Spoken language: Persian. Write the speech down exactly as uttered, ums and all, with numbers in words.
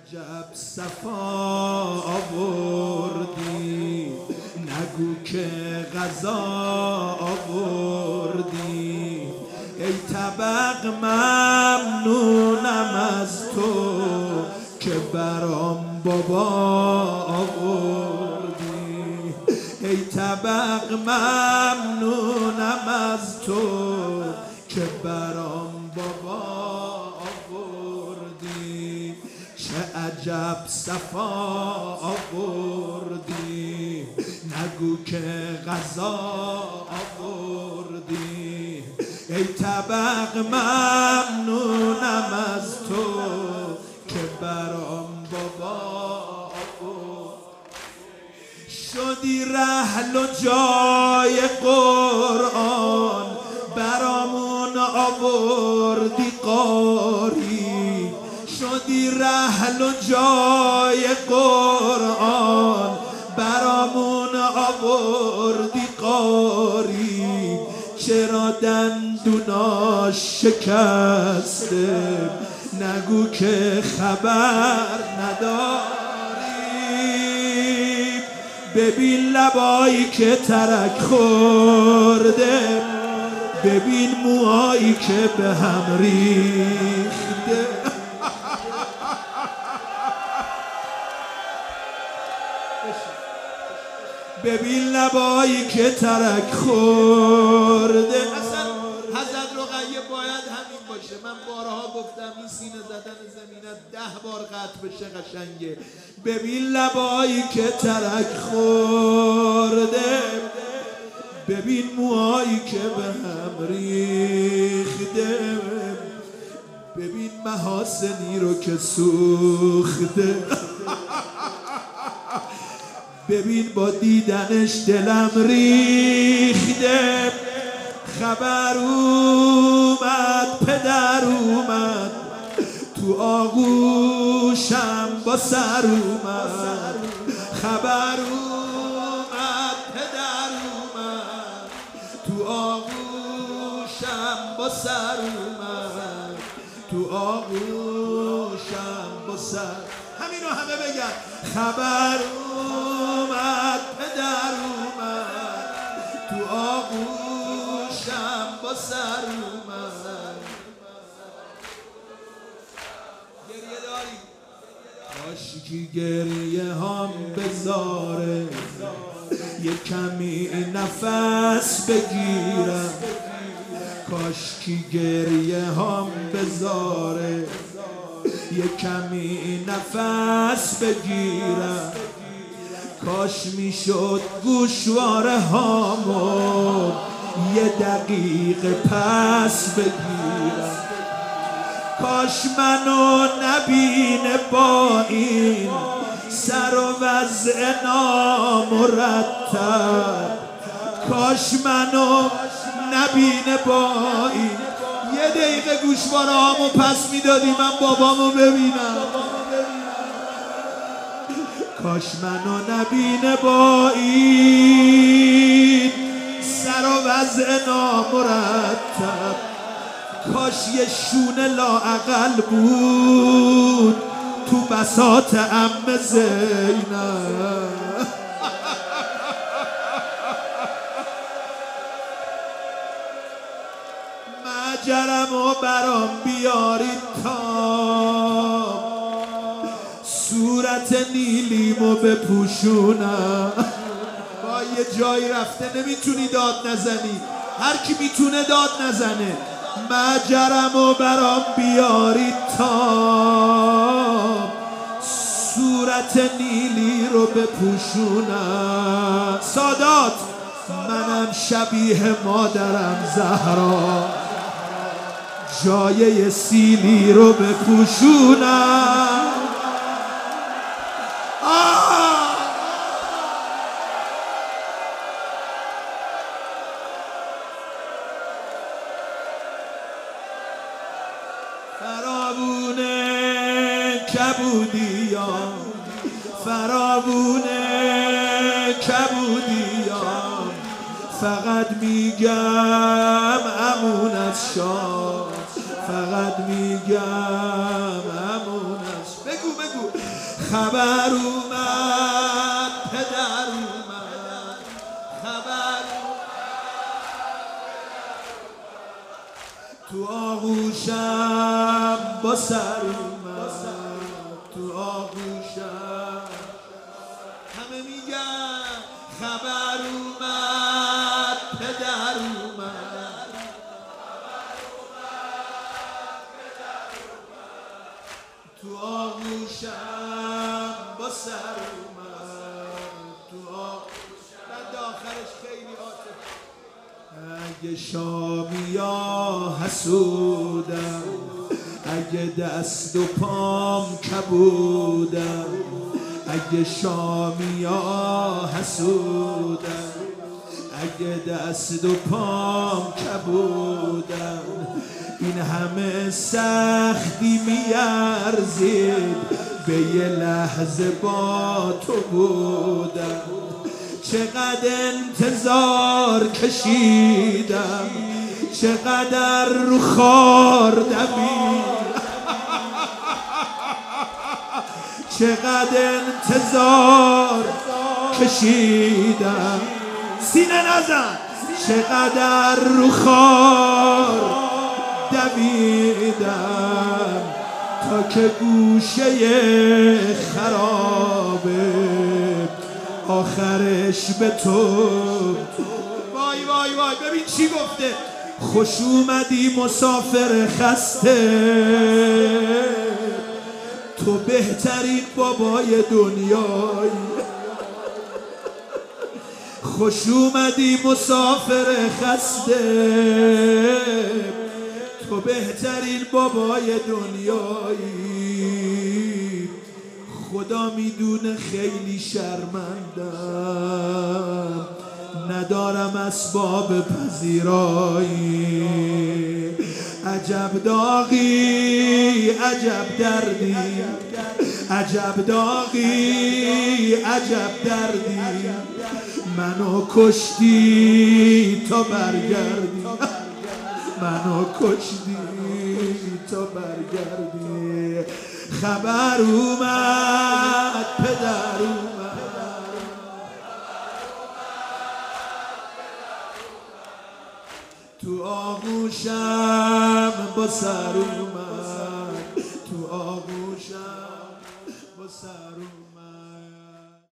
عجب صفا آوردی، نگو که غذا آوردی. ای طبق ممنونم از تو که برام بابا آوردی. ای طبق ممنونم از تو که برام بابا آوردی. چه عجب صفا آوردی، نگو که غذا آوردی. ای طبق ممنونم از تو که برام بابا آوردی. شدی رحل و جای قرآن، برامون آوردی قاری. شدی رحل و جای قرآن، برامون آوردی قاری. چرا دندوناش شکسته، نگو که خبر نداری. ببین لبایی که ترک خورده، ببین موهایی که به هم ریخته. ببین لبایی که ترک خورده. اصلا حضرت رقیه باید همین باشه. من بارها گفتم این سینه زدن زمینت ده بار قطع بشه قشنگه. ببین لبایی که ترک خورده، ببین موهایی که به هم ریخته. ببین محاسنی رو که سوخته. ببین با دیدنش دلم ریخته. خبر اومد پدر اومد، تو آغوشم با سر اومد. خبر اومد پدر اومد، تو آغوشم با سر اومد. تو آغوشم با سر. همینو همه بگن. خبر اومد پدر اومد، تو آغوشم با سر اومد. گریه داری؟ کاشکی گریه هم بذاره، یه کمی نفس بگیرم. کاشکی گریه هم بذاره، یه کمی نفس بگیرم. کاش میشد گوشواره هامو یه دقیقه پس بگیرم. کاش منو نبینه با این سر و وضع نامرتب. کاش منو نبینه با این. یه دقیقه گوشواره هامو پس میدادی من بابامو ببینم. کاش منو نبینه با این سر و وضع نامرتب. کاش یه شونه لااقل بود تو بساط عم زینب. مجرمو برام بیارید تا صورت نیلیمو بپوشونم. با یه جایی رفته نمیتونی داد نزنی، هر کی میتونه داد نزنه. مجرمو برام بیارید تا صورت نیلی رو بپوشونم. سادات منم شبیه مادرم زهرا، جایه سیلی رو بپوشونم. فراوونه کبودیام، فراوونه کبودیام. فقط میگم امون از شام، فقط میگم امون از. بگو بگو خبر اومد پدر اومد خبر تو آغوشم با سر اومد تو آغوشم همه میگن خبر اومد پدر اومد تو آغوشم با سر اومد تو آغوشم بند آخرش خیلی عاطفی اگه شامی یا حسودم اگه دست و پام کبودم اگه شامی یا حسودم اگه دست و پام کبودم این همه سختی میارزید به یه لحظه با تو بودم چقدر انتظار کشیدم چقدر رو خار دویدم چقدر انتظار کشیدم سینه نزن چقدر رو خار دویدم تا که گوشه خرابه آخرش به تو وای وای وای ببین چی گفته خوش اومدی مسافر خسته تو بهترین بابای دنیایی خوش اومدی مسافر خسته تو بهترین بابای دنیایی خدا میدونه خیلی شرمندم ندارم اسباب پذیرایی عجب داغی عجب دردی عجب داغی عجب دردی منو کشتی تا برگردی منو کشتی تا برگردی خبر اومد پدر اومد تو آغوشم با سر اومد